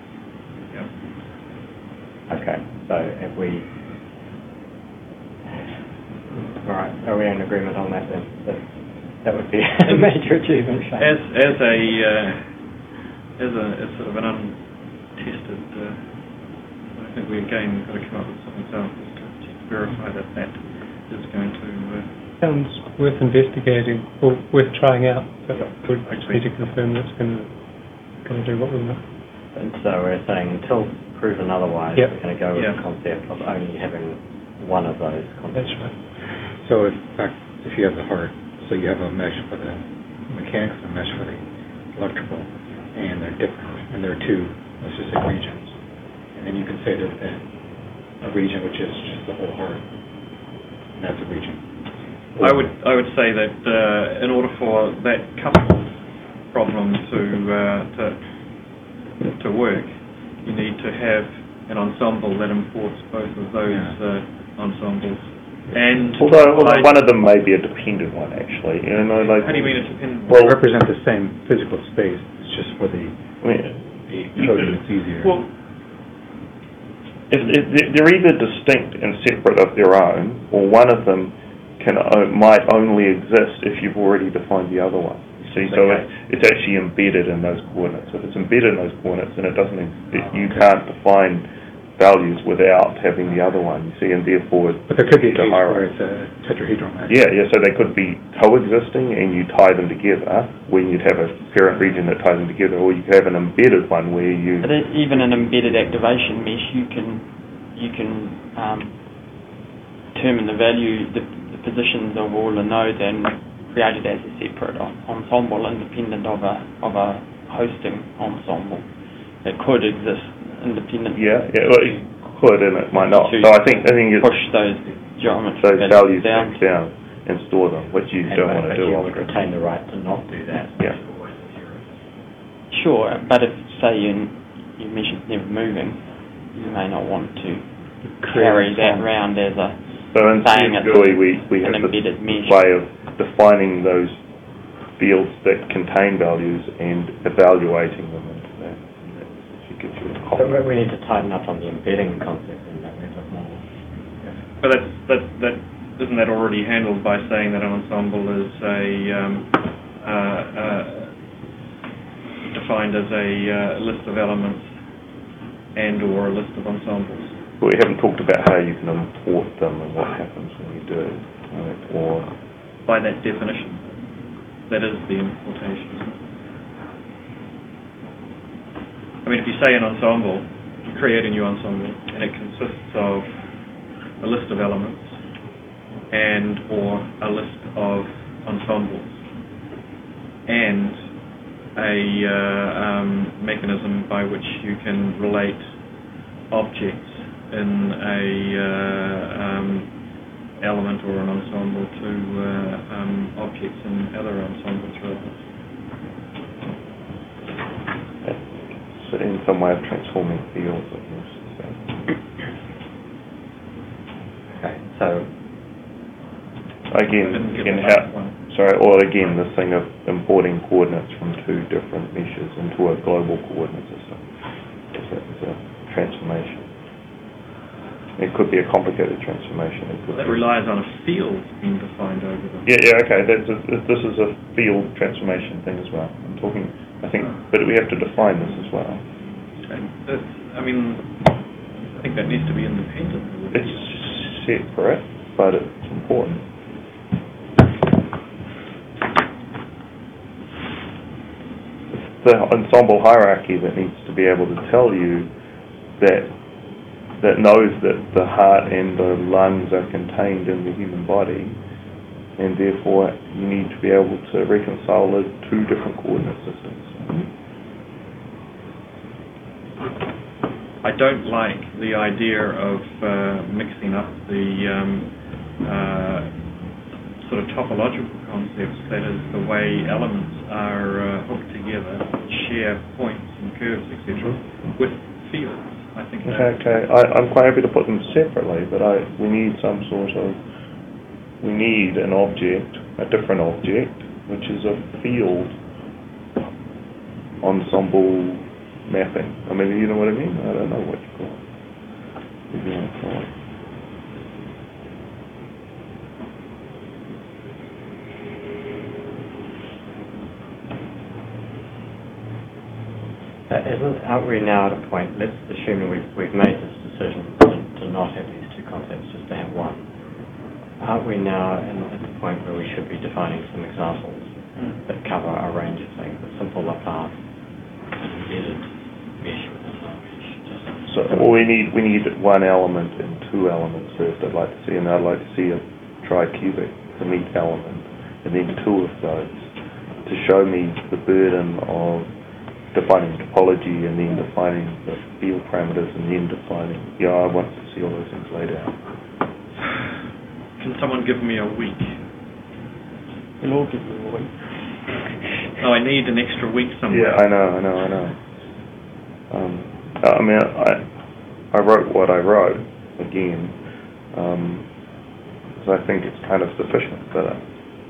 yeah. Okay, so if we. All right, are we in agreement on that then? That, that would be a major achievement. Shane. As as a uh, as a as sort of an untested, uh, I think we again got to come up with something else to, to verify that that is going to uh, sounds worth investigating or worth trying out, but we need to confirm that's going to going to do what we want. And so we're saying until proven otherwise, Yep. we're going to go with Yeah. the concept of only having one of those concepts. That's right. So in fact, if you have the heart, so you have a mesh for the mechanics and a mesh for the electrical, and they're different, and there are two, let's just say, regions. And then you can say there's a region which is just the whole heart, and that's a region. I would I would say that uh, in order for that coupled problem to uh, to to work, you need to have an ensemble that imports both of those Yeah. uh, ensembles. And Although, although I- one of them may be a dependent one, actually. You know, like, how do you mean it's dependent? Well, They represent the same physical space, it's just for the, I mean, the coding, it's easier. Well, if, if they're either distinct and separate of their own, or one of them can o- might only exist if you've already defined the other one. You see, so Okay. it, it's actually embedded in those coordinates. If it's embedded in those coordinates, then it doesn't. It, you can't define values without having the other one. You see, and therefore, But there could be a the case where hierarchy. it's a tetrahedron mesh. Yeah, yeah. So they could be coexisting, and you tie them together. Where you'd have a parent region that ties them together, or you could have an embedded one where you. But it- even an embedded activation mesh, you can you can um, determine the value, the, the positions of all the nodes, and create it as a separate en- ensemble, independent of a of a hosting ensemble. It could exist independently. Yeah, yeah. Well, it could, and it might not. To So I think I think it's push those geometry those values down. back down and store them, which you And don't but- want to but do. you would retain the right to not do that. Yeah. Sure, but if say you your mesh is never moving, you may not want to carry that round as a So saying instead, it's really, we, we an have embedded this mesh. way of defining those fields that contain values and evaluating them into that. And that actually gives you a So copy. we need to tighten up on the embedding concept in that way a bit more. but that's, that that isn't that already handled by saying that an ensemble is a um, uh, uh, defined as a uh, list of elements and or a list of ensembles. But we haven't talked about how you can import them and what happens when you do, right? Or By that definition, that is the importation. I mean, if you say an ensemble, you create a new ensemble, and it consists of a list of elements and or a list of ensembles and a uh, um, mechanism by which you can relate objects in a uh, um, element or an ensemble to uh, um, objects in other ensembles rather. so in some way of transforming fields, I guess. So. Okay, so Again, Didn't get again, the how, last one. sorry, or again, this thing of importing coordinates from two different meshes into a global coordinate system. Is a, is a transformation. It could be a complicated transformation. It could That be, relies on a field being defined over them. yeah, yeah, okay. That's a, this is a field transformation thing as well. I'm talking, I think, but we have to define this as well. And that's, I mean, I think that needs to be independent. It's separate, but it's important. The ensemble hierarchy that needs to be able to tell you that that knows that the heart and the lungs are contained in the human body, and therefore you need to be able to reconcile the two different coordinate systems. I don't like the idea of uh, mixing up the um, uh, sort of topological concepts, that is, the way elements are uh, hooked together, share points and curves, et cetera, with fields. I think Okay, that okay. I, I'm quite happy to put them separately, but I we need some sort of we need an object, a different object, which is a field ensemble mapping. I mean, you know what I mean? I don't know what you call it. What do you want to call it? Uh, isn't, aren't we now at a point, let's assume we've, we've made this decision to, to not have these two concepts, just to have one. Aren't we now in, point where we should be defining some examples mm. that cover a range of things, a simple path, an embedded mesh within the mesh. Just so we need we need one element and two elements first. I'd like to see, and I'd like to see a tricubic, the neat element, and then two of those to show me the burden of defining topology and then defining the field parameters and then defining. Yeah, I want to see all those things laid out. Can someone give me a week? We'll all give you a week. Oh, I need an extra week somewhere. Yeah, I know, I know, I know. Um, I mean, I I wrote what I wrote again, um, because I think it's kind of sufficient, but. Uh,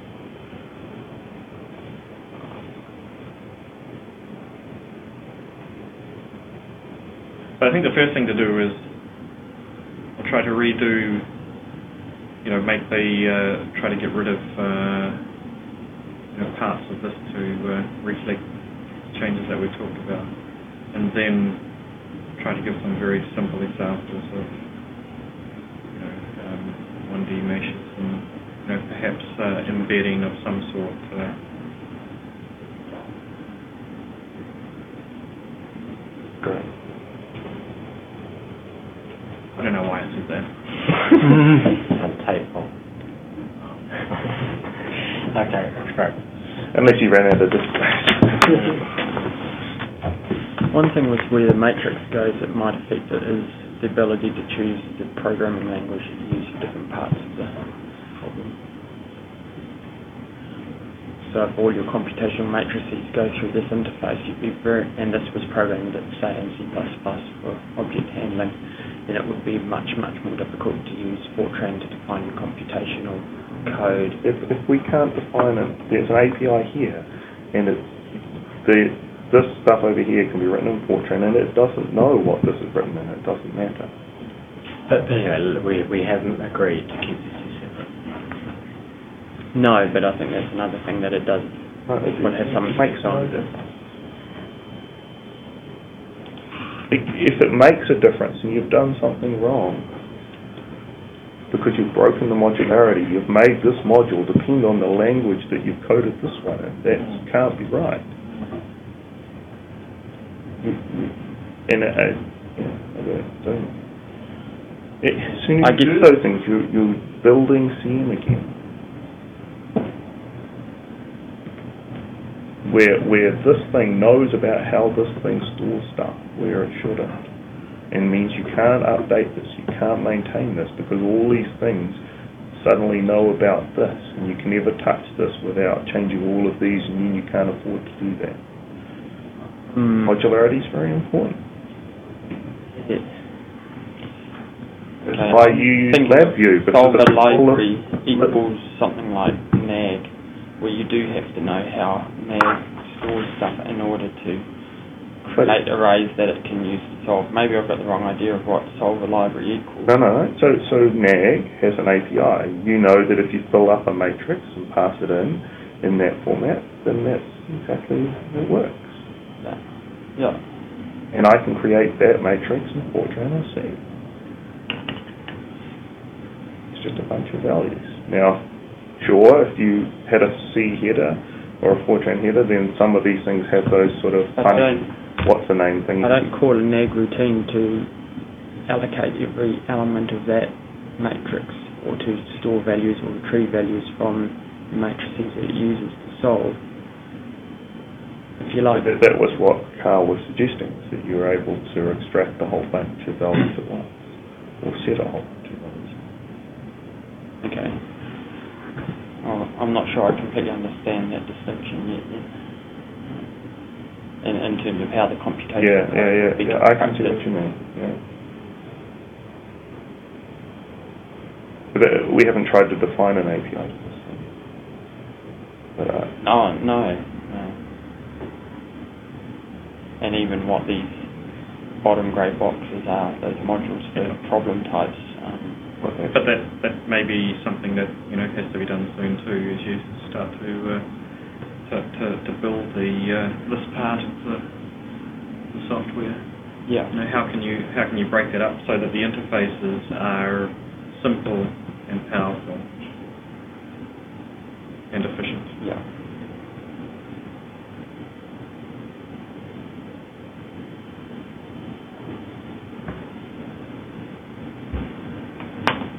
But I think the first thing to do is I'll try to redo, you know, make the, uh, try to get rid of uh, you know, parts of this to uh, reflect changes that we've talked about, and then try to give some very simple examples of, you know, um, one D meshes and, you know, perhaps uh, embedding of some sort. Uh, Great. I don't know why I said that. Untapeful. Okay, that's great. Unless you ran out of this. One thing with where the matrix goes that might affect it is the ability to choose the programming language that you use for different parts of the problem. So if all your computational matrices go through this interface, you'd be very, and this was programmed at, say, in C plus plus for object handling, then it would be much, much more difficult to use Fortran to define computational code. If, if we can't define it, there's an A P I here, and it's the this stuff over here can be written in Fortran, and it doesn't know what this is written in. It doesn't matter. But, but anyway, we we haven't agreed to keep this separate. No, but I think that's another thing that it does. No, it, will have some it makes no effects on. difference. If it makes a difference, and you've done something wrong, because you've broken the modularity, you've made this module depend on the language that you've coded this one in. That can't be right. And uh, yeah, it, as soon as I you do those things, you're, you're building C M again. Where where this thing knows about how this thing stores stuff, where it shouldn't. And means you can't update this, you can't maintain this, because all these things suddenly know about this, and you can never touch this without changing all of these, and then you can't afford to do that. Mm. Modularity is very important. Yes. That's Okay. why you use LabVIEW. because Solver it's full of- library equals something like N A G, where you do have to know how N A G stores stuff in order to create arrays that it can use to solve. Maybe I've got the wrong idea of what solver library equals. No, no. So, so N A G has an A P I. You know that if you fill up a matrix and pass it in in that format, then that's exactly how it works. Yeah. yeah. And I can create that matrix in Fortran or C. It's just a bunch of values. Now, sure, if you had a C header or a Fortran header, then some of these things have those sort of I funny, don't, what's the name thing? I don't call a N A G routine to allocate every element of that matrix or to store values or retrieve values from the matrices that it uses to solve. If you like. That, that was what Carl was suggesting, that you were able to extract a whole bunch of values at once, or set a whole bunch of values. Okay. Well, I'm not sure I completely understand that distinction yet. yet. In, in terms of how the computation Yeah, yeah, yeah. be yeah I can see constructed. what you mean. Yeah. But uh, we haven't tried to define an A P I to this thing. But, uh, No, no, no. And even what these bottom grey boxes are, those modules for problem types. Um, But that that may be something that, you know, has to be done soon too, as you start to uh, to, to to build the uh, this part of the, the software. yeah. You know, how can you how can you break that up so that the interfaces are simple and powerful,